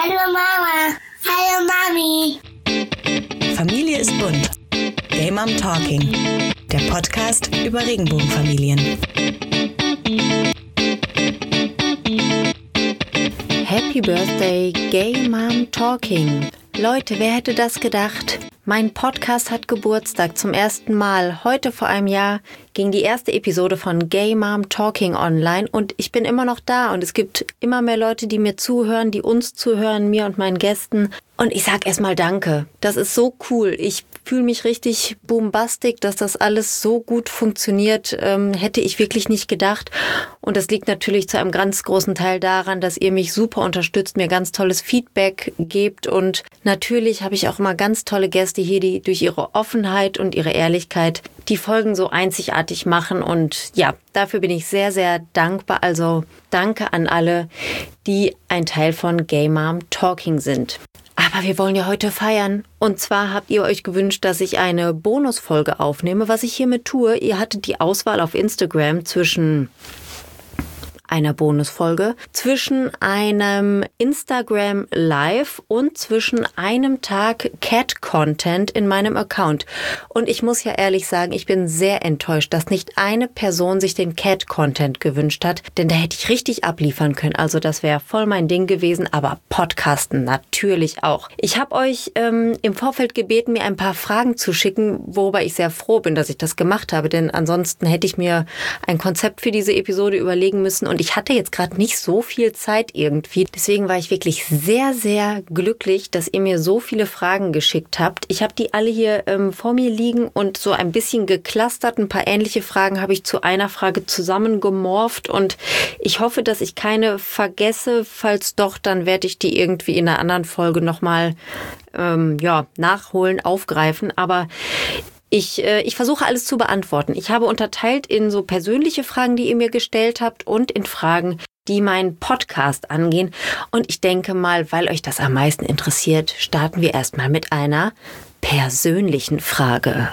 Hallo Mama. Hallo Mami. Familie ist bunt. Gay Mom Talking. Der Podcast über Regenbogenfamilien. Happy Birthday, Gay Mom Talking. Leute, wer hätte das gedacht? Mein Podcast hat Geburtstag zum ersten Mal. Heute vor einem Jahr ging die erste Episode von Gay Mom Talking online und ich bin immer noch da und es gibt immer mehr Leute, die mir zuhören, die uns zuhören, mir und meinen Gästen. Und ich sag erstmal Danke. Das ist so cool. Ich fühle mich richtig boombastic, dass das alles so gut funktioniert. Hätte ich wirklich nicht gedacht. Und das liegt natürlich zu einem ganz großen Teil daran, dass ihr mich super unterstützt, mir ganz tolles Feedback gebt. Und natürlich habe ich auch immer ganz tolle Gäste hier, die durch ihre Offenheit und ihre Ehrlichkeit die Folgen so einzigartig machen. Und ja, dafür bin ich sehr, sehr dankbar. Also danke an alle, die ein Teil von Gay Mom Talking sind. Aber wir wollen ja heute feiern. Und zwar habt ihr euch gewünscht, dass ich eine Bonusfolge aufnehme, was ich hiermit tue. Ihr hattet die Auswahl auf Instagram zwischen einer Bonusfolge, zwischen einem Instagram Live und zwischen einem Tag Cat-Content in meinem Account. Und ich muss ja ehrlich sagen, ich bin sehr enttäuscht, dass nicht eine Person sich den Cat-Content gewünscht hat, denn da hätte ich richtig abliefern können. Also das wäre voll mein Ding gewesen, aber Podcasten natürlich auch. Ich habe euch im Vorfeld gebeten, mir ein paar Fragen zu schicken, worüber ich sehr froh bin, dass ich das gemacht habe, denn ansonsten hätte ich mir ein Konzept für diese Episode überlegen müssen und ich hatte jetzt gerade nicht so viel Zeit irgendwie. Deswegen war ich wirklich sehr, sehr glücklich, dass ihr mir so viele Fragen geschickt habt. Ich habe die alle hier vor mir liegen und so ein bisschen geclustert. Ein paar ähnliche Fragen habe ich zu einer Frage zusammengemorpht und ich hoffe, dass ich keine vergesse. Falls doch, dann werde ich die irgendwie in einer anderen Folge nochmal nachholen, aufgreifen. Aber ich versuche alles zu beantworten. Ich habe unterteilt in so persönliche Fragen, die ihr mir gestellt habt und in Fragen, die meinen Podcast angehen. Und ich denke mal, weil euch das am meisten interessiert, starten wir erstmal mit einer persönlichen Frage.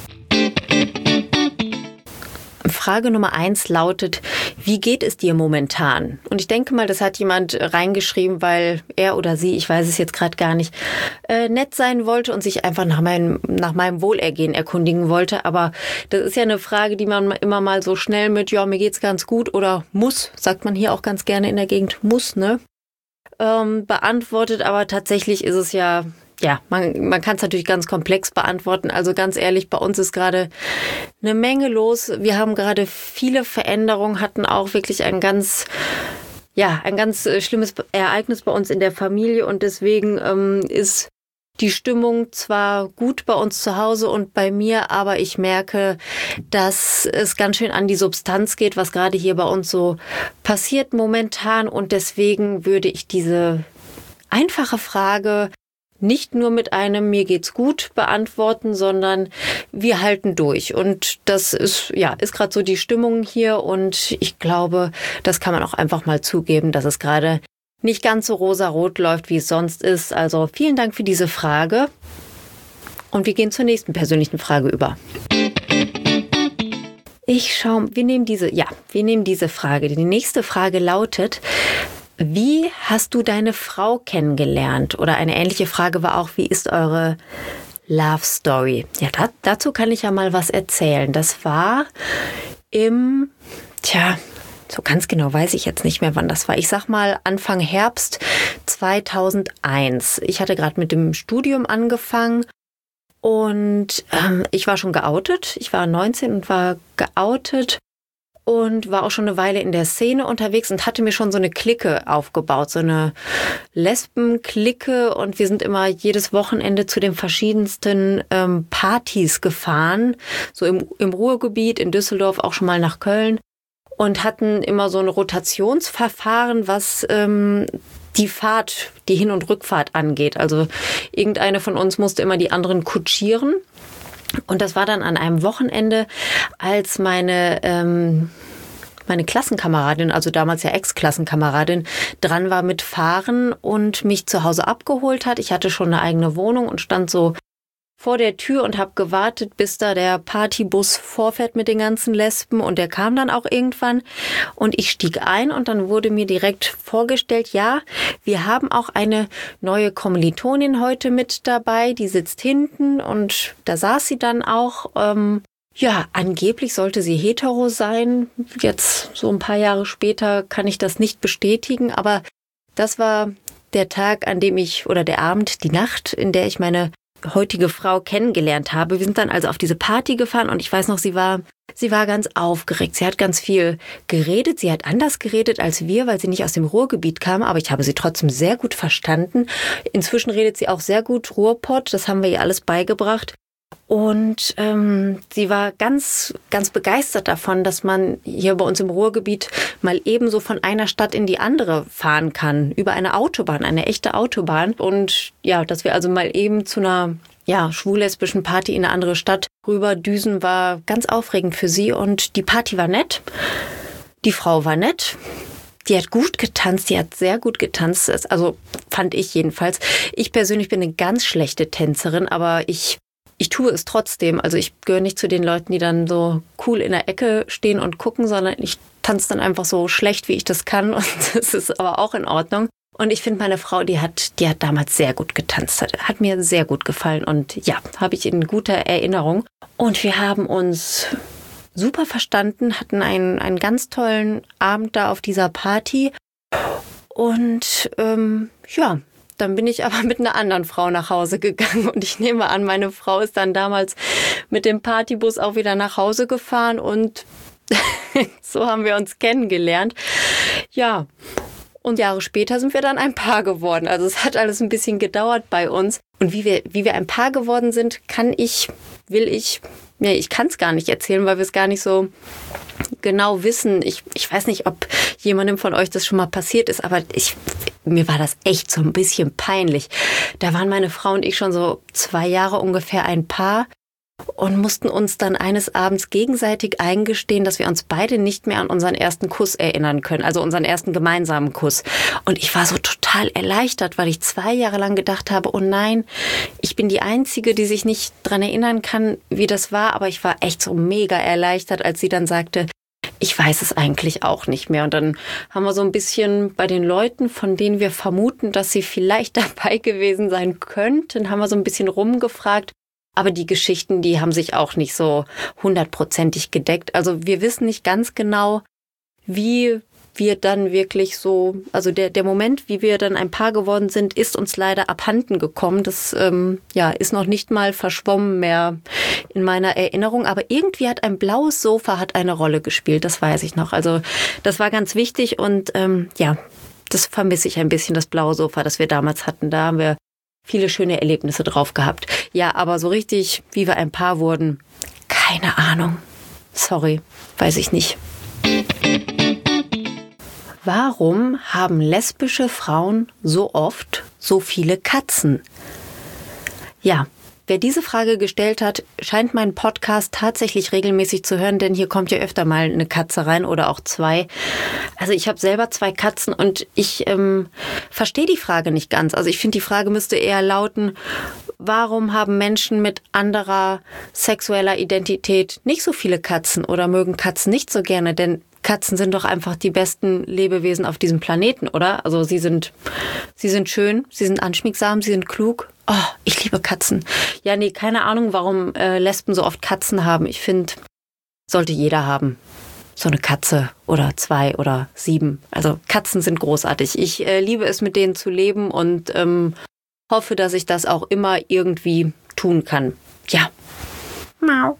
Frage Nummer 1 lautet, wie geht es dir momentan? Und ich denke mal, das hat jemand reingeschrieben, weil er oder sie, ich weiß es jetzt gerade gar nicht, nett sein wollte und sich einfach nach meinem Wohlergehen erkundigen wollte. Aber das ist ja eine Frage, die man immer mal so schnell mit, ja, mir geht's ganz gut oder muss, sagt man hier auch ganz gerne in der Gegend, muss, ne? Beantwortet. Aber tatsächlich ist es ja, man kann es natürlich ganz komplex beantworten. Also ganz ehrlich, bei uns ist gerade eine Menge los. Wir haben gerade viele Veränderungen, hatten auch wirklich ein ganz schlimmes Ereignis bei uns in der Familie. Und deswegen ist die Stimmung zwar gut bei uns zu Hause und bei mir, aber ich merke, dass es ganz schön an die Substanz geht, was gerade hier bei uns so passiert momentan. Und deswegen würde ich diese einfache Frage nicht nur mit einem mir geht's gut beantworten, sondern wir halten durch. Und das ist gerade so die Stimmung hier und ich glaube, das kann man auch einfach mal zugeben, dass es gerade nicht ganz so rosarot läuft, wie es sonst ist. Also vielen Dank für diese Frage und wir gehen zur nächsten persönlichen Frage über. Wir nehmen diese Frage. Die nächste Frage lautet: Wie hast du deine Frau kennengelernt? Oder eine ähnliche Frage war auch, wie ist eure Love Story? Ja, dazu kann ich ja mal was erzählen. Das war so ganz genau weiß ich jetzt nicht mehr, wann das war. Ich sag mal Anfang Herbst 2001. Ich hatte gerade mit dem Studium angefangen und ich war schon geoutet. Ich war 19 und war geoutet. Und war auch schon eine Weile in der Szene unterwegs und hatte mir schon so eine Clique aufgebaut, so eine Lesben-Clique. Und wir sind immer jedes Wochenende zu den verschiedensten Partys gefahren, so im Ruhrgebiet, in Düsseldorf, auch schon mal nach Köln. Und hatten immer so ein Rotationsverfahren, was die Hin- und Rückfahrt angeht. Also irgendeine von uns musste immer die anderen kutschieren. Und das war dann an einem Wochenende, als meine Klassenkameradin, also damals ja Ex-Klassenkameradin, dran war mit Fahren und mich zu Hause abgeholt hat. Ich hatte schon eine eigene Wohnung und stand so vor der Tür und habe gewartet, bis da der Partybus vorfährt mit den ganzen Lesben und der kam dann auch irgendwann und ich stieg ein und dann wurde mir direkt vorgestellt, ja, wir haben auch eine neue Kommilitonin heute mit dabei, die sitzt hinten und da saß sie dann auch. Ja, angeblich sollte sie hetero sein. Jetzt so ein paar Jahre später kann ich das nicht bestätigen, aber das war der Tag, an dem der Abend, die Nacht, in der ich meine heutige Frau kennengelernt habe. Wir sind dann also auf diese Party gefahren und ich weiß noch, sie war ganz aufgeregt. Sie hat ganz viel geredet. Sie hat anders geredet als wir, weil sie nicht aus dem Ruhrgebiet kam, aber ich habe sie trotzdem sehr gut verstanden. Inzwischen redet sie auch sehr gut Ruhrpott. Das haben wir ihr alles beigebracht. Und sie war ganz, ganz begeistert davon, dass man hier bei uns im Ruhrgebiet mal ebenso von einer Stadt in die andere fahren kann, über eine Autobahn, eine echte Autobahn. Und ja, dass wir also mal eben zu einer schwul-lesbischen Party in eine andere Stadt rüberdüsen, war ganz aufregend für sie. Und die Party war nett, die Frau war nett. Die hat gut getanzt, die hat sehr gut getanzt, also fand ich jedenfalls. Ich persönlich bin eine ganz schlechte Tänzerin, aber ich tue es trotzdem. Also ich gehöre nicht zu den Leuten, die dann so cool in der Ecke stehen und gucken, sondern ich tanze dann einfach so schlecht, wie ich das kann. Und das ist aber auch in Ordnung. Und ich finde, meine Frau, die hat damals sehr gut getanzt. Hat mir sehr gut gefallen. Und ja, habe ich in guter Erinnerung. Und wir haben uns super verstanden, hatten einen ganz tollen Abend da auf dieser Party. Und dann bin ich aber mit einer anderen Frau nach Hause gegangen und ich nehme an, meine Frau ist dann damals mit dem Partybus auch wieder nach Hause gefahren und so haben wir uns kennengelernt. Ja, und Jahre später sind wir dann ein Paar geworden. Also es hat alles ein bisschen gedauert bei uns. Und wie wir ein Paar geworden sind, ich kann es gar nicht erzählen, weil wir es gar nicht so genau wissen. Ich weiß nicht, ob jemandem von euch das schon mal passiert ist, aber mir war das echt so ein bisschen peinlich. Da waren meine Frau und ich schon so 2 Jahre ungefähr ein Paar und mussten uns dann eines Abends gegenseitig eingestehen, dass wir uns beide nicht mehr an unseren ersten Kuss erinnern können, also unseren ersten gemeinsamen Kuss. Und ich war so total erleichtert, weil ich 2 Jahre lang gedacht habe, oh nein, ich bin die Einzige, die sich nicht dran erinnern kann, wie das war. Aber ich war echt so mega erleichtert, als sie dann sagte, ich weiß es eigentlich auch nicht mehr. Und dann haben wir so ein bisschen bei den Leuten, von denen wir vermuten, dass sie vielleicht dabei gewesen sein könnten, haben wir so ein bisschen rumgefragt. Aber die Geschichten, die haben sich auch nicht so 100%ig gedeckt. Also wir wissen nicht ganz genau, wie wir dann wirklich so, also der Moment, wie wir dann ein Paar geworden sind, ist uns leider abhanden gekommen. Das ist noch nicht mal verschwommen mehr in meiner Erinnerung. Aber irgendwie hat ein blaues Sofa eine Rolle gespielt, das weiß ich noch. Also das war ganz wichtig und das vermisse ich ein bisschen, das blaue Sofa, das wir damals hatten. Da haben wir viele schöne Erlebnisse drauf gehabt. Ja, aber so richtig, wie wir ein Paar wurden, keine Ahnung. Sorry, weiß ich nicht. Warum haben lesbische Frauen so oft so viele Katzen? Ja, wer diese Frage gestellt hat, scheint meinen Podcast tatsächlich regelmäßig zu hören, denn hier kommt ja öfter mal eine Katze rein oder auch 2. Also ich habe selber 2 Katzen und ich verstehe die Frage nicht ganz. Also ich finde, die Frage müsste eher lauten, warum haben Menschen mit anderer sexueller Identität nicht so viele Katzen oder mögen Katzen nicht so gerne? Denn Katzen sind doch einfach die besten Lebewesen auf diesem Planeten, oder? Also sie sind schön, sie sind anschmiegsam, sie sind klug. Oh, ich liebe Katzen. Ja, nee, keine Ahnung, warum Lesben so oft Katzen haben. Ich finde, sollte jeder haben. So eine Katze oder 2 oder 7. Also Katzen sind großartig. Ich liebe es, mit denen zu leben und hoffe, dass ich das auch immer irgendwie tun kann. Ja. Miau.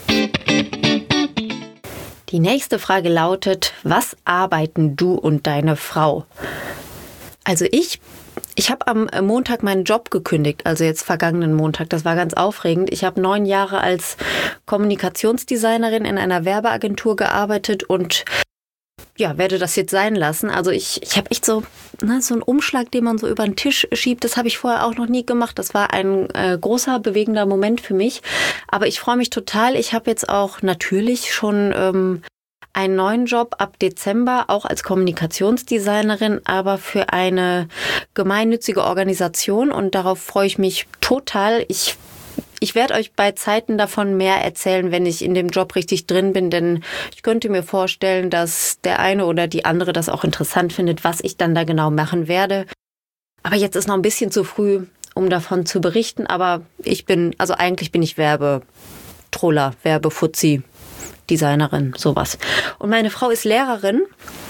Die nächste Frage lautet, was arbeiten du und deine Frau? Also ich habe am Montag meinen Job gekündigt, also jetzt vergangenen Montag. Das war ganz aufregend. Ich habe 9 Jahre als Kommunikationsdesignerin in einer Werbeagentur gearbeitet und werde das jetzt sein lassen. Also ich habe echt so einen Umschlag, den man so über den Tisch schiebt. Das habe ich vorher auch noch nie gemacht. Das war ein großer, bewegender Moment für mich. Aber ich freue mich total. Ich habe jetzt auch natürlich schon einen neuen Job ab Dezember, auch als Kommunikationsdesignerin, aber für eine gemeinnützige Organisation. Und darauf freue ich mich total. Ich ich werde euch bei Zeiten davon mehr erzählen, wenn ich in dem Job richtig drin bin, denn ich könnte mir vorstellen, dass der eine oder die andere das auch interessant findet, was ich dann da genau machen werde. Aber jetzt ist noch ein bisschen zu früh, um davon zu berichten, aber eigentlich bin ich Werbetroller, Werbefuzzi, Designerin, sowas. Und meine Frau ist Lehrerin,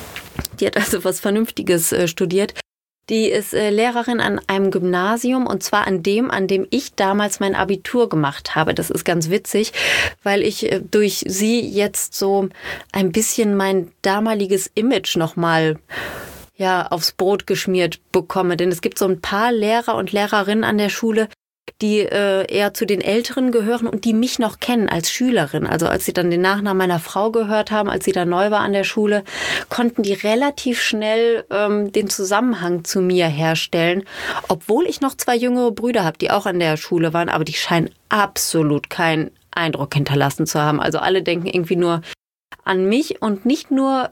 die hat also was Vernünftiges studiert. Die ist Lehrerin an einem Gymnasium und zwar an dem ich damals mein Abitur gemacht habe. Das ist ganz witzig, weil ich durch sie jetzt so ein bisschen mein damaliges Image nochmal aufs Brot geschmiert bekomme. Denn es gibt so ein paar Lehrer und Lehrerinnen an der Schule, die eher zu den Älteren gehören und die mich noch kennen als Schülerin. Also als sie dann den Nachnamen meiner Frau gehört haben, als sie da neu war an der Schule, konnten die relativ schnell den Zusammenhang zu mir herstellen. Obwohl ich noch 2 jüngere Brüder habe, die auch an der Schule waren, aber die scheinen absolut keinen Eindruck hinterlassen zu haben. Also alle denken irgendwie nur an mich und nicht nur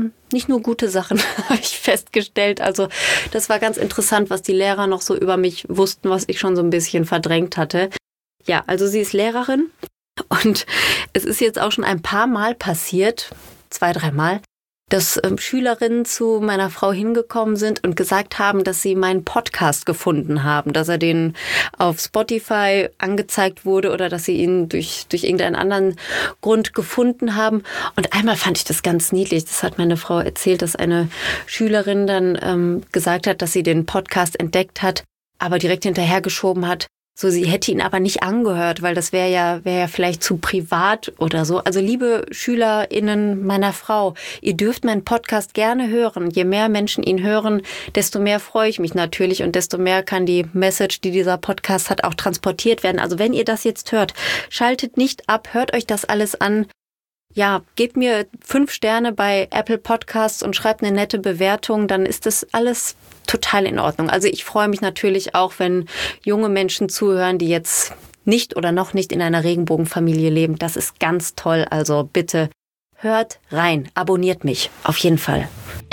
gute Sachen, habe ich festgestellt. Also das war ganz interessant, was die Lehrer noch so über mich wussten, was ich schon so ein bisschen verdrängt hatte. Ja, also sie ist Lehrerin und es ist jetzt auch schon ein paar Mal passiert, 2, 3 Mal, dass Schülerinnen zu meiner Frau hingekommen sind und gesagt haben, dass sie meinen Podcast gefunden haben, dass er denen auf Spotify angezeigt wurde oder dass sie ihn durch irgendeinen anderen Grund gefunden haben. Und einmal fand ich das ganz niedlich. Das hat meine Frau erzählt, dass eine Schülerin dann gesagt hat, dass sie den Podcast entdeckt hat, aber direkt hinterhergeschoben hat. So, sie hätte ihn aber nicht angehört, weil das wäre ja vielleicht zu privat oder so. Also liebe SchülerInnen meiner Frau, ihr dürft meinen Podcast gerne hören. Je mehr Menschen ihn hören, desto mehr freue ich mich natürlich und desto mehr kann die Message, die dieser Podcast hat, auch transportiert werden. Also wenn ihr das jetzt hört, schaltet nicht ab, hört euch das alles an. Ja, gebt mir 5 Sterne bei Apple Podcasts und schreibt eine nette Bewertung, dann ist das alles total in Ordnung. Also ich freue mich natürlich auch, wenn junge Menschen zuhören, die jetzt nicht oder noch nicht in einer Regenbogenfamilie leben. Das ist ganz toll. Also bitte hört rein, abonniert mich, auf jeden Fall.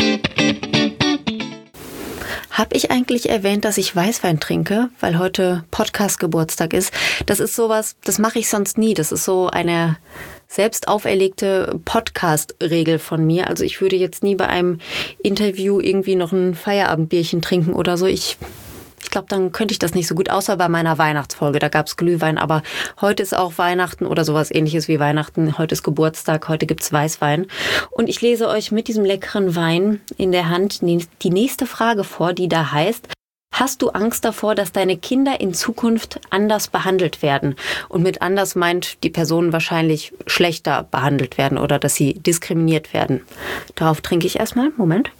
Habe ich eigentlich erwähnt, dass ich Weißwein trinke, weil heute Podcast-Geburtstag ist? Das ist sowas, das mache ich sonst nie. Das ist so eine selbst auferlegte Podcast-Regel von mir. Also ich würde jetzt nie bei einem Interview irgendwie noch ein Feierabendbierchen trinken oder so. Ich glaube, dann könnte ich das nicht so gut, außer bei meiner Weihnachtsfolge. Da gab es Glühwein, aber heute ist auch Weihnachten oder sowas Ähnliches wie Weihnachten. Heute ist Geburtstag, heute gibt's Weißwein. Und ich lese euch mit diesem leckeren Wein in der Hand die nächste Frage vor, die da heißt: Hast du Angst davor, dass deine Kinder in Zukunft anders behandelt werden? Und mit anders meint die Person wahrscheinlich schlechter behandelt werden oder dass sie diskriminiert werden. Darauf trinke ich erstmal. Moment.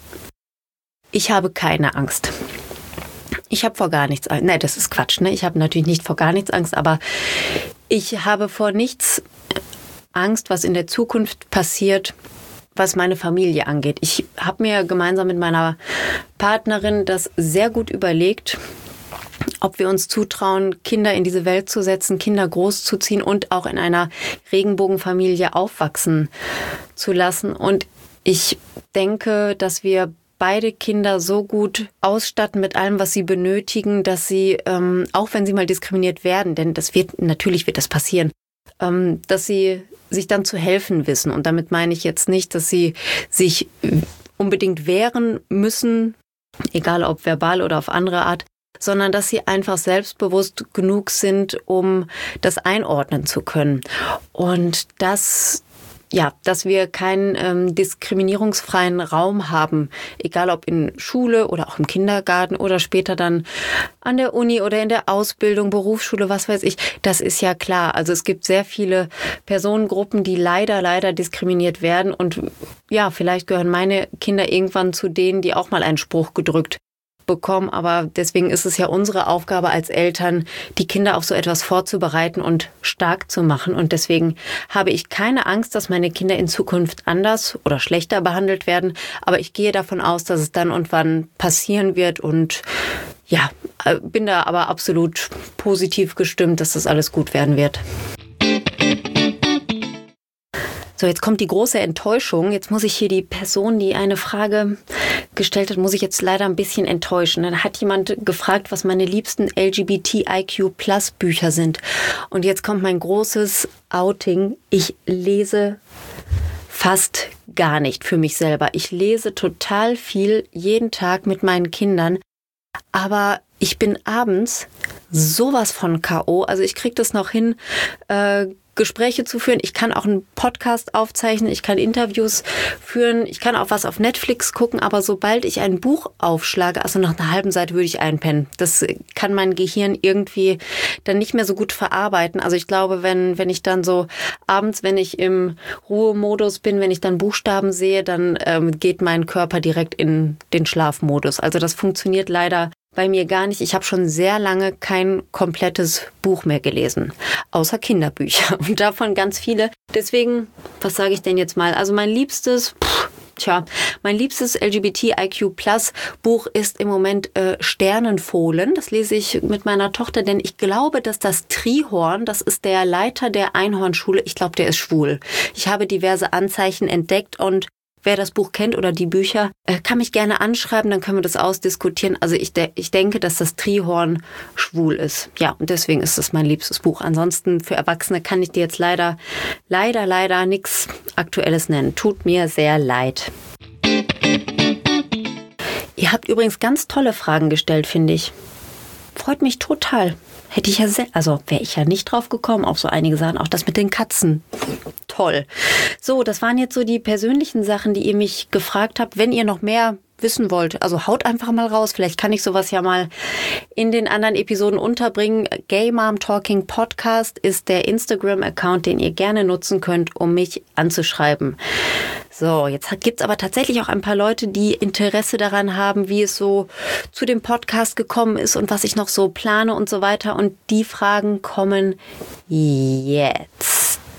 Ich habe keine Angst. Ich habe vor gar nichts Angst. Nein, das ist Quatsch, ne? Ich habe natürlich nicht vor gar nichts Angst, aber ich habe vor nichts Angst, was in der Zukunft passiert, was meine Familie angeht. Ich habe mir gemeinsam mit meiner Partnerin das sehr gut überlegt, ob wir uns zutrauen, Kinder in diese Welt zu setzen, Kinder großzuziehen und auch in einer Regenbogenfamilie aufwachsen zu lassen. Und ich denke, dass wir beide Kinder so gut ausstatten mit allem, was sie benötigen, dass sie, auch wenn sie mal diskriminiert werden, denn natürlich wird das passieren, dass sie sich dann zu helfen wissen. Und damit meine ich jetzt nicht, dass sie sich unbedingt wehren müssen, egal ob verbal oder auf andere Art, sondern dass sie einfach selbstbewusst genug sind, um das einordnen zu können. Und dass wir keinen diskriminierungsfreien Raum haben, egal ob in Schule oder auch im Kindergarten oder später dann an der Uni oder in der Ausbildung, Berufsschule, was weiß ich. Das ist ja klar. Also es gibt sehr viele Personengruppen, die leider diskriminiert werden. Und ja, vielleicht gehören meine Kinder irgendwann zu denen, die auch mal einen Spruch gedrückt bekommen. Aber deswegen ist es ja unsere Aufgabe als Eltern, die Kinder auf so etwas vorzubereiten und stark zu machen. Und deswegen habe ich keine Angst, dass meine Kinder in Zukunft anders oder schlechter behandelt werden. Aber ich gehe davon aus, dass es dann und wann passieren wird. Und ja, bin da aber absolut positiv gestimmt, dass das alles gut werden wird. So, jetzt kommt die große Enttäuschung. Jetzt muss ich hier die Person, die eine Frage gestellt hat, muss ich jetzt leider ein bisschen enttäuschen. Dann hat jemand gefragt, was meine liebsten LGBTIQ+ Bücher sind. Und jetzt kommt mein großes Outing. Ich lese fast gar nicht für mich selber. Ich lese total viel jeden Tag mit meinen Kindern, aber ich bin abends sowas von K.O. Also ich kriege das noch hin, Gespräche zu führen. Ich kann auch einen Podcast aufzeichnen, ich kann Interviews führen, ich kann auch was auf Netflix gucken, aber sobald ich ein Buch aufschlage, also nach einer halben Seite würde ich einpennen. Das kann mein Gehirn irgendwie dann nicht mehr so gut verarbeiten. Also ich glaube, wenn ich dann so abends, wenn ich im Ruhemodus bin, wenn ich dann Buchstaben sehe, dann geht mein Körper direkt in den Schlafmodus. Also das funktioniert leider bei mir gar nicht. Ich habe schon sehr lange kein komplettes Buch mehr gelesen, außer Kinderbücher und davon ganz viele. Deswegen, was sage ich denn jetzt mal? Also mein liebstes LGBTIQ+ Buch ist im Moment Sternenfohlen. Das lese ich mit meiner Tochter, denn ich glaube, dass das Trihorn, das ist der Leiter der Einhornschule, ich glaube, der ist schwul. Ich habe diverse Anzeichen entdeckt und wer das Buch kennt oder die Bücher, kann mich gerne anschreiben, dann können wir das ausdiskutieren. Also ich denke, dass das Trihorn schwul ist. Ja, und deswegen ist es mein liebstes Buch. Ansonsten für Erwachsene kann ich dir jetzt leider nichts Aktuelles nennen. Tut mir sehr leid. Ihr habt übrigens ganz tolle Fragen gestellt, finde ich. Freut mich total. Hätte ich ja wäre ich ja nicht drauf gekommen, auf so einige Sachen, auch das mit den Katzen. Toll. So, das waren jetzt so die persönlichen Sachen, die ihr mich gefragt habt. Wenn ihr noch mehr wissen wollt, also haut einfach mal raus. Vielleicht kann ich sowas ja mal in den anderen Episoden unterbringen. Gay Mom Talking Podcast ist der Instagram-Account, den ihr gerne nutzen könnt, um mich anzuschreiben. So, jetzt gibt's aber tatsächlich auch ein paar Leute, die Interesse daran haben, wie es so zu dem Podcast gekommen ist und was ich noch so plane und so weiter. Und die Fragen kommen jetzt.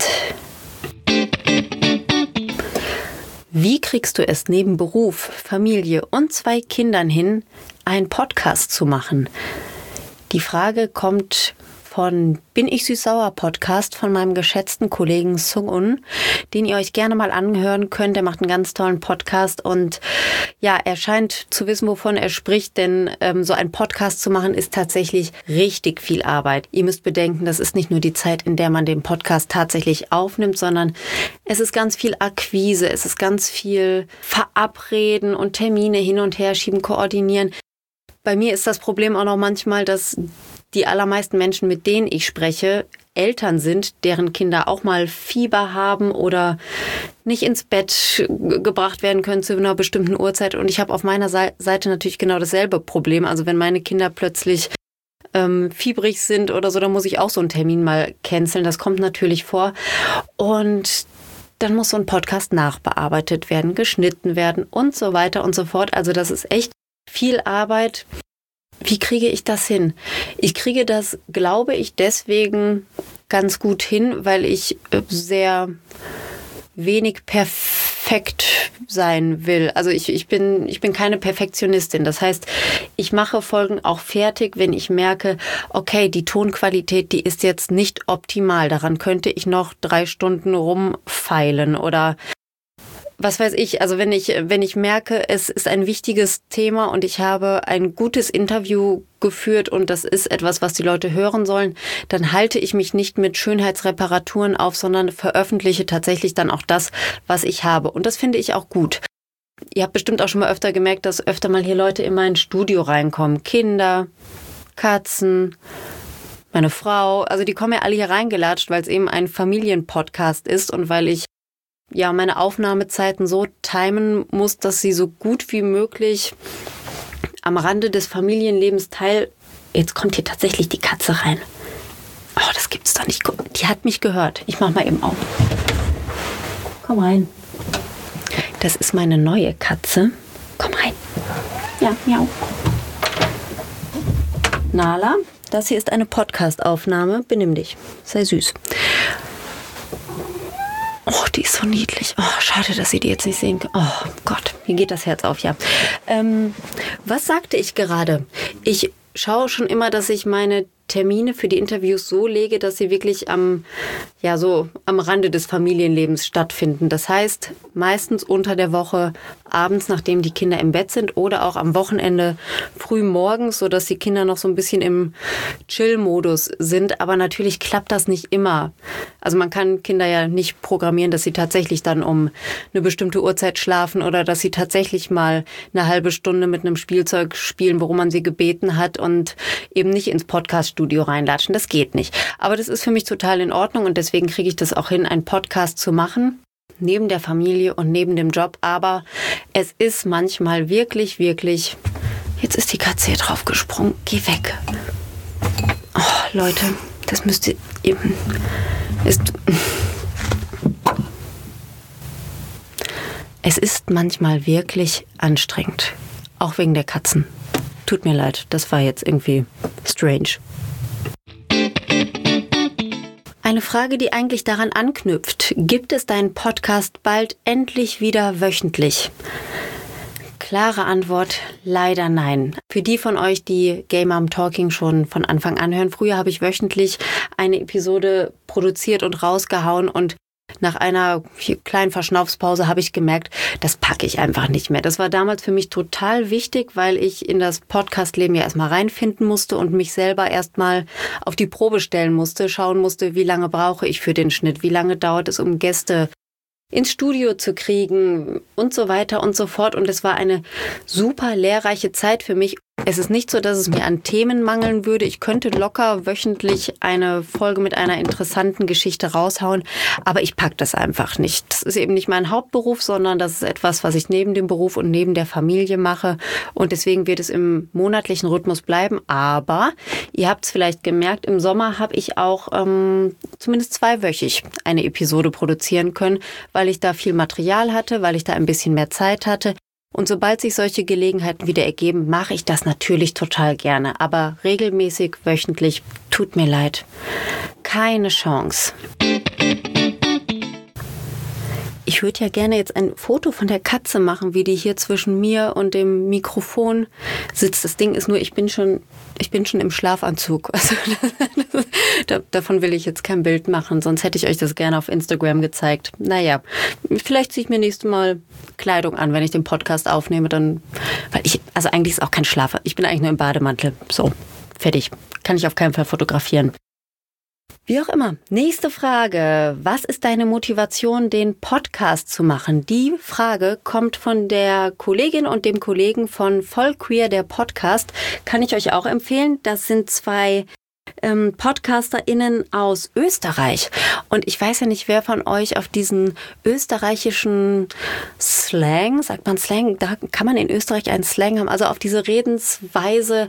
Wie kriegst du es neben Beruf, Familie und 2 Kindern hin, einen Podcast zu machen? Die Frage kommt von Bin ich süß-sauer Podcast von meinem geschätzten Kollegen Sung-Un, den ihr euch gerne mal anhören könnt. Der macht einen ganz tollen Podcast und ja, er scheint zu wissen, wovon er spricht, denn so einen Podcast zu machen ist tatsächlich richtig viel Arbeit. Ihr müsst bedenken, das ist nicht nur die Zeit, in der man den Podcast tatsächlich aufnimmt, sondern es ist ganz viel Akquise, es ist ganz viel Verabreden und Termine hin und her schieben, koordinieren. Bei mir ist das Problem auch noch manchmal, dass die allermeisten Menschen, mit denen ich spreche, Eltern sind, deren Kinder auch mal Fieber haben oder nicht ins Bett gebracht werden können zu einer bestimmten Uhrzeit. Und ich habe auf meiner Seite natürlich genau dasselbe Problem. Also wenn meine Kinder plötzlich fiebrig sind oder so, dann muss ich auch so einen Termin mal canceln. Das kommt natürlich vor. Und dann muss so ein Podcast nachbearbeitet werden, geschnitten werden und so weiter und so fort. Also das ist echt viel Arbeit. Wie kriege ich das hin? Ich kriege das, glaube ich, deswegen ganz gut hin, weil ich sehr wenig perfekt sein will. Also ich bin keine Perfektionistin. Das heißt, ich mache Folgen auch fertig, wenn ich merke, okay, die Tonqualität, die ist jetzt nicht optimal. Daran könnte ich noch 3 Stunden rumfeilen oder was weiß ich, also wenn ich merke, es ist ein wichtiges Thema und ich habe ein gutes Interview geführt und das ist etwas, was die Leute hören sollen, dann halte ich mich nicht mit Schönheitsreparaturen auf, sondern veröffentliche tatsächlich dann auch das, was ich habe. Und das finde ich auch gut. Ihr habt bestimmt auch schon mal öfter gemerkt, dass öfter mal hier Leute in mein Studio reinkommen. Kinder, Katzen, meine Frau, also die kommen ja alle hier reingelatscht, weil es eben ein Familienpodcast ist und weil ich meine Aufnahmezeiten so timen muss, dass sie so gut wie möglich am Rande des Familienlebens Jetzt kommt hier tatsächlich die Katze rein. Oh, das gibt's doch nicht. Die hat mich gehört. Ich mach mal eben auf. Komm rein. Das ist meine neue Katze. Komm rein. Ja, miau. Nala, das hier ist eine Podcast-Aufnahme. Benimm dich. Sei süß. Oh, die ist so niedlich. Oh, schade, dass ihr die jetzt nicht sehen könnt. Oh Gott, mir geht das Herz auf, ja. Was sagte ich gerade? Ich schaue schon immer, dass ich meine Termine für die Interviews so lege, dass sie wirklich am Rande des Familienlebens stattfinden. Das heißt, meistens unter der Woche abends, nachdem die Kinder im Bett sind, oder auch am Wochenende früh morgens, sodass die Kinder noch so ein bisschen im Chill-Modus sind. Aber natürlich klappt das nicht immer. Also man kann Kinder ja nicht programmieren, dass sie tatsächlich dann um eine bestimmte Uhrzeit schlafen oder dass sie tatsächlich mal eine halbe Stunde mit einem Spielzeug spielen, worum man sie gebeten hat, und eben nicht ins Podcast-Studio reinlatschen. Das geht nicht. Aber das ist für mich total in Ordnung und deswegen kriege ich das auch hin, einen Podcast zu machen, neben der Familie und neben dem Job. Aber es ist manchmal wirklich, wirklich... Jetzt ist die Katze hier drauf gesprungen. Geh weg. Oh, Leute, das müsst ihr eben... Es ist manchmal wirklich anstrengend. Auch wegen der Katzen. Tut mir leid, das war jetzt irgendwie strange. Eine Frage, die eigentlich daran anknüpft. Gibt es deinen Podcast bald endlich wieder wöchentlich? Klare Antwort, leider nein. Für die von euch, die Gay Mom Talking schon von Anfang an hören, früher habe ich wöchentlich eine Episode produziert und rausgehauen, und nach einer kleinen Verschnaufspause habe ich gemerkt, das packe ich einfach nicht mehr. Das war damals für mich total wichtig, weil ich in das Podcast-Leben ja erstmal reinfinden musste und mich selber erstmal auf die Probe stellen musste, schauen musste, wie lange brauche ich für den Schnitt, wie lange dauert es, um Gäste ins Studio zu kriegen und so weiter und so fort. Und es war eine super lehrreiche Zeit für mich. Es ist nicht so, dass es mir an Themen mangeln würde. Ich könnte locker wöchentlich eine Folge mit einer interessanten Geschichte raushauen, aber ich packe das einfach nicht. Das ist eben nicht mein Hauptberuf, sondern das ist etwas, was ich neben dem Beruf und neben der Familie mache, und deswegen wird es im monatlichen Rhythmus bleiben. Aber ihr habt es vielleicht gemerkt, im Sommer habe ich auch zumindest 2-wöchig eine Episode produzieren können, weil ich da viel Material hatte, weil ich da ein bisschen mehr Zeit hatte. Und sobald sich solche Gelegenheiten wieder ergeben, mache ich das natürlich total gerne. Aber regelmäßig, wöchentlich, tut mir leid. Keine Chance. Ich würde ja gerne jetzt ein Foto von der Katze machen, wie die hier zwischen mir und dem Mikrofon sitzt. Das Ding ist nur, ich bin schon im Schlafanzug. Also davon will ich jetzt kein Bild machen, sonst hätte ich euch das gerne auf Instagram gezeigt. Naja, vielleicht ziehe ich mir nächstes Mal Kleidung an, wenn ich den Podcast aufnehme, dann, also eigentlich ist auch kein Schlaf. Ich bin eigentlich nur im Bademantel. So, fertig. Kann ich auf keinen Fall fotografieren. Wie auch immer. Nächste Frage. Was ist deine Motivation, den Podcast zu machen? Die Frage kommt von der Kollegin und dem Kollegen von Voll Queer, der Podcast. Kann ich euch auch empfehlen. Das sind 2 PodcasterInnen aus Österreich. Und ich weiß ja nicht, wer von euch auf diesen österreichischen Slang, sagt man Slang, da kann man in Österreich einen Slang haben, also auf diese Redensweise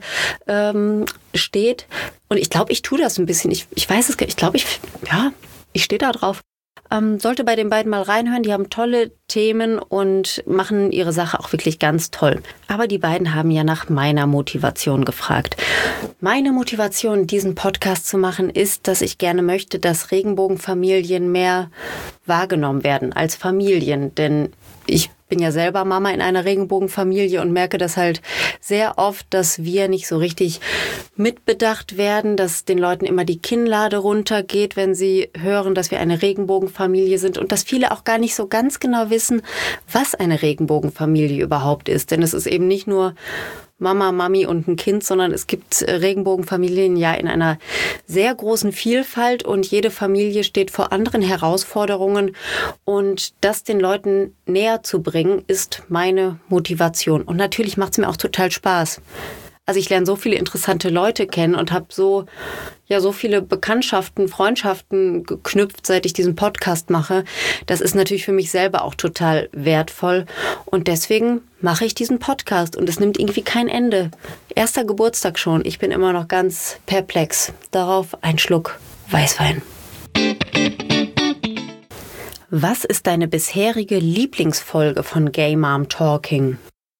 steht. Und ich glaube, ich tue das ein bisschen. Ich weiß es, ich glaube, ich stehe da drauf. Sollte bei den beiden mal reinhören. Die haben tolle Themen und machen ihre Sache auch wirklich ganz toll. Aber die beiden haben ja nach meiner Motivation gefragt. Meine Motivation, diesen Podcast zu machen, ist, dass ich gerne möchte, dass Regenbogenfamilien mehr wahrgenommen werden als Familien. Denn ich bin ja selber Mama in einer Regenbogenfamilie und merke das halt sehr oft, dass wir nicht so richtig mitbedacht werden, dass den Leuten immer die Kinnlade runtergeht, wenn sie hören, dass wir eine Regenbogenfamilie sind, und dass viele auch gar nicht so ganz genau wissen, was eine Regenbogenfamilie überhaupt ist. Denn es ist eben nicht nur Mama, Mami und ein Kind, sondern es gibt Regenbogenfamilien ja in einer sehr großen Vielfalt, und jede Familie steht vor anderen Herausforderungen, und das den Leuten näher zu bringen, ist meine Motivation. Und natürlich macht es mir auch total Spaß. Also ich lerne so viele interessante Leute kennen und habe so viele Bekanntschaften, Freundschaften geknüpft, seit ich diesen Podcast mache. Das ist natürlich für mich selber auch total wertvoll. Und deswegen mache ich diesen Podcast, und es nimmt irgendwie kein Ende. 1. Geburtstag schon. Ich bin immer noch ganz perplex. Darauf ein Schluck Weißwein. Was ist deine bisherige Lieblingsfolge von Gay Mom Talking?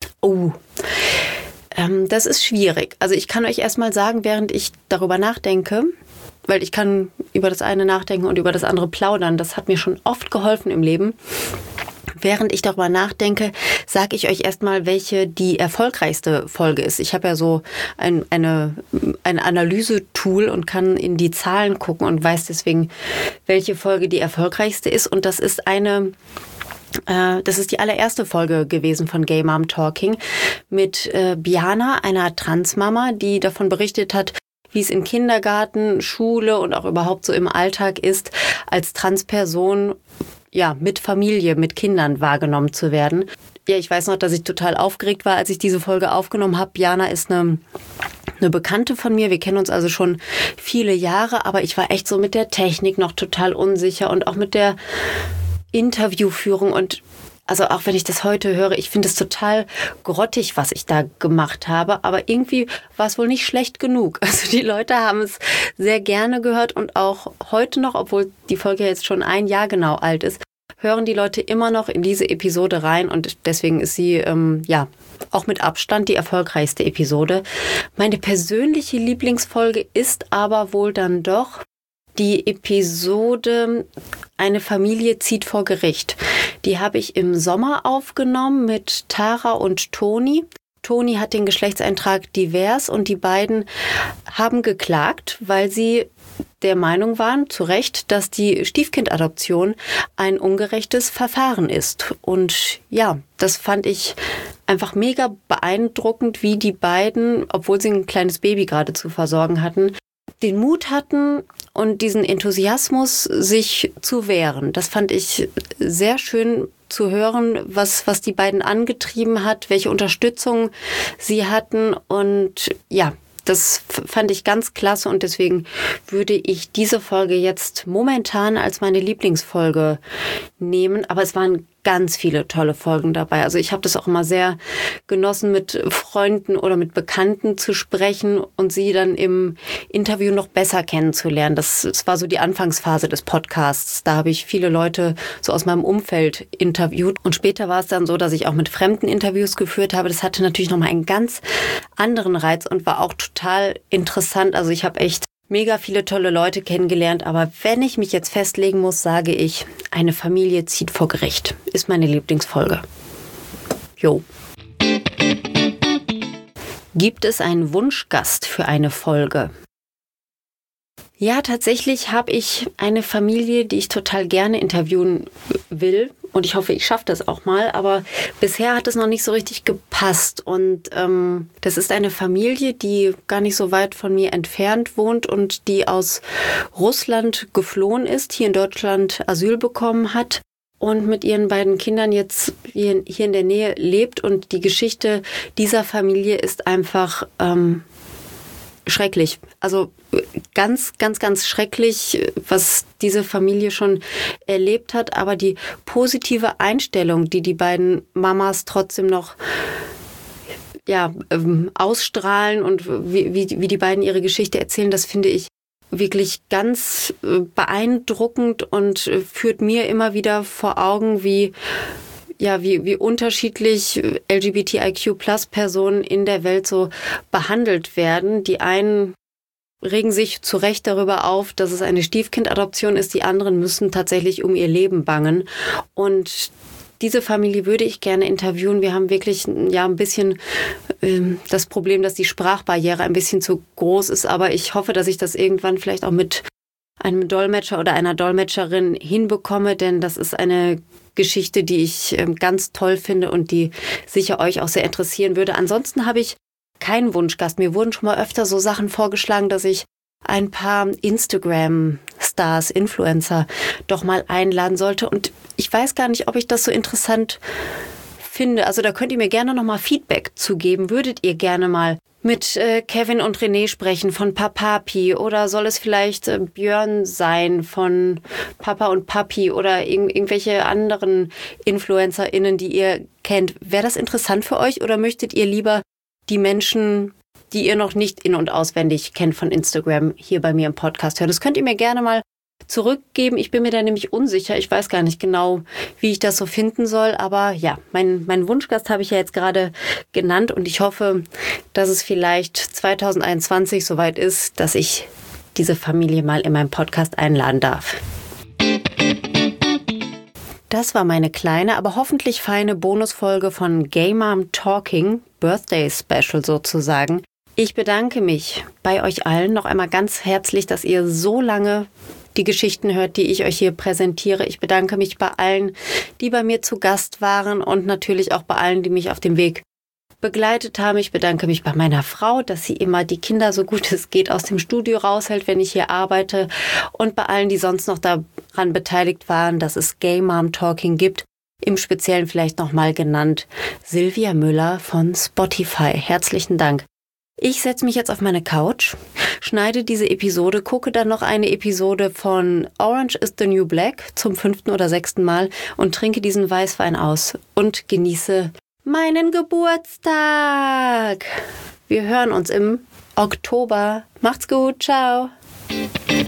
Das ist schwierig. Also ich kann euch erstmal sagen, während ich darüber nachdenke, weil ich kann über das eine nachdenken und über das andere plaudern. Das hat mir schon oft geholfen im Leben. Während ich darüber nachdenke, sage ich euch erstmal, welche die erfolgreichste Folge ist. Ich habe ja so ein Analyse-Tool und kann in die Zahlen gucken und weiß deswegen, welche Folge die erfolgreichste ist. Und das ist die allererste Folge gewesen von Gay Mom Talking mit Biana, einer Transmama, die davon berichtet hat, wie es in Kindergarten, Schule und auch überhaupt so im Alltag ist, als Transperson mit Familie, mit Kindern wahrgenommen zu werden. Ja, ich weiß noch, dass ich total aufgeregt war, als ich diese Folge aufgenommen habe. Biana ist eine Bekannte von mir. Wir kennen uns also schon viele Jahre, aber ich war echt so mit der Technik noch total unsicher und auch mit der Interviewführung. Und also auch wenn ich das heute höre, ich finde es total grottig, was ich da gemacht habe. Aber irgendwie war es wohl nicht schlecht genug. Also die Leute haben es sehr gerne gehört und auch heute noch, obwohl die Folge jetzt schon ein Jahr genau alt ist, hören die Leute immer noch in diese Episode rein. Und deswegen ist sie auch mit Abstand die erfolgreichste Episode. Meine persönliche Lieblingsfolge ist aber wohl dann doch die Episode Eine Familie zieht vor Gericht. Die habe ich im Sommer aufgenommen mit Tara und Toni. Toni hat den Geschlechtseintrag divers und die beiden haben geklagt, weil sie der Meinung waren, zu Recht, dass die Stiefkindadoption ein ungerechtes Verfahren ist. Und ja, das fand ich einfach mega beeindruckend, wie die beiden, obwohl sie ein kleines Baby gerade zu versorgen hatten, den Mut hatten und diesen Enthusiasmus, sich zu wehren. Das fand ich sehr schön zu hören, was die beiden angetrieben hat, welche Unterstützung sie hatten. Und ja, das fand ich ganz klasse und deswegen würde ich diese Folge jetzt momentan als meine Lieblingsfolge nehmen. Aber es waren ganz viele tolle Folgen dabei. Also ich habe das auch immer sehr genossen, mit Freunden oder mit Bekannten zu sprechen und sie dann im Interview noch besser kennenzulernen. Das war so die Anfangsphase des Podcasts. Da habe ich viele Leute so aus meinem Umfeld interviewt. Und später war es dann so, dass ich auch mit Fremden Interviews geführt habe. Das hatte natürlich nochmal einen ganz anderen Reiz und war auch total interessant. Also ich habe echt mega viele tolle Leute kennengelernt, aber wenn ich mich jetzt festlegen muss, sage ich, Eine Familie zieht vor Gericht. Ist meine Lieblingsfolge. Jo. Gibt es einen Wunschgast für eine Folge? Ja, tatsächlich habe ich eine Familie, die ich total gerne interviewen will. Und ich hoffe, ich schaffe das auch mal. Aber bisher hat es noch nicht so richtig gepasst. Und das ist eine Familie, die gar nicht so weit von mir entfernt wohnt und die aus Russland geflohen ist, hier in Deutschland Asyl bekommen hat und mit ihren beiden Kindern jetzt hier in der Nähe lebt. Und die Geschichte dieser Familie ist einfach schrecklich. Also ganz, ganz, ganz schrecklich, was diese Familie schon erlebt hat. Aber die positive Einstellung, die beiden Mamas trotzdem noch ausstrahlen und wie die beiden ihre Geschichte erzählen, das finde ich wirklich ganz beeindruckend und führt mir immer wieder vor Augen, wie unterschiedlich LGBTIQ+-Personen in der Welt so behandelt werden. Die einen regen sich zu Recht darüber auf, dass es eine Stiefkindadoption ist. Die anderen müssen tatsächlich um ihr Leben bangen. Und diese Familie würde ich gerne interviewen. Wir haben wirklich ein bisschen das Problem, dass die Sprachbarriere ein bisschen zu groß ist. Aber ich hoffe, dass ich das irgendwann vielleicht auch mit einem Dolmetscher oder einer Dolmetscherin hinbekomme, denn das ist eine Geschichte, die ich ganz toll finde und die sicher euch auch sehr interessieren würde. Ansonsten habe ich keinen Wunschgast. Mir wurden schon mal öfter so Sachen vorgeschlagen, dass ich ein paar Instagram-Stars, Influencer doch mal einladen sollte. Und ich weiß gar nicht, ob ich das so interessant finde. Also da könnt ihr mir gerne noch mal Feedback zu geben. Würdet ihr gerne mal mit Kevin und René sprechen von Papapi oder soll es vielleicht Björn sein von Papa und Papi oder irgendwelche anderen InfluencerInnen, die ihr kennt? Wäre das interessant für euch oder möchtet ihr lieber die Menschen, die ihr noch nicht in- und auswendig kennt von Instagram, hier bei mir im Podcast hören? Das könnt ihr mir gerne mal zurückgeben. Ich bin mir da nämlich unsicher. Ich weiß gar nicht genau, wie ich das so finden soll. Aber ja, mein Wunschgast habe ich ja jetzt gerade genannt und ich hoffe, dass es vielleicht 2021 soweit ist, dass ich diese Familie mal in meinem Podcast einladen darf. Das war meine kleine, aber hoffentlich feine Bonusfolge von Gay Mom Talking, Birthday Special sozusagen. Ich bedanke mich bei euch allen noch einmal ganz herzlich, dass ihr so lange die Geschichten hört, die ich euch hier präsentiere. Ich bedanke mich bei allen, die bei mir zu Gast waren und natürlich auch bei allen, die mich auf dem Weg begleitet haben. Ich bedanke mich bei meiner Frau, dass sie immer die Kinder so gut es geht aus dem Studio raushält, wenn ich hier arbeite, und bei allen, die sonst noch daran beteiligt waren, dass es Gay Mom Talking gibt. Im Speziellen vielleicht nochmal genannt Silvia Müller von Spotify. Herzlichen Dank. Ich setze mich jetzt auf meine Couch, schneide diese Episode, gucke dann noch eine Episode von Orange is the New Black zum 5. oder 6. Mal und trinke diesen Weißwein aus und genieße meinen Geburtstag. Wir hören uns im Oktober. Macht's gut, ciao.